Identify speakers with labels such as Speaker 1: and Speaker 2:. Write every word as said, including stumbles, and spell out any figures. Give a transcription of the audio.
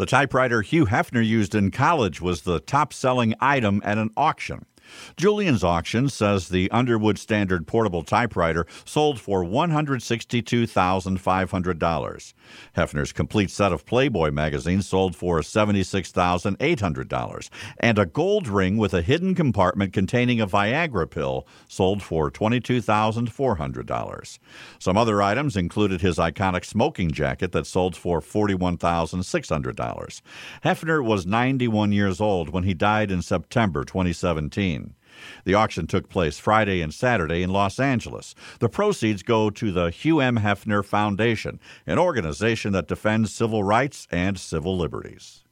Speaker 1: The typewriter Hugh Hefner used in college was the top-selling item at an auction. Julian's Auction says the Underwood Standard portable typewriter sold for one hundred sixty-two thousand five hundred dollars. Hefner's complete set of Playboy magazines sold for seventy-six thousand eight hundred dollars. And a gold ring with a hidden compartment containing a Viagra pill sold for twenty-two thousand four hundred dollars. Some other items included his iconic smoking jacket that sold for forty-one thousand six hundred dollars. Hefner was ninety-one years old when he died in September twenty seventeen. The auction took place Friday and Saturday in Los Angeles. The proceeds go to the Hugh M. Hefner Foundation, an organization that defends civil rights and civil liberties.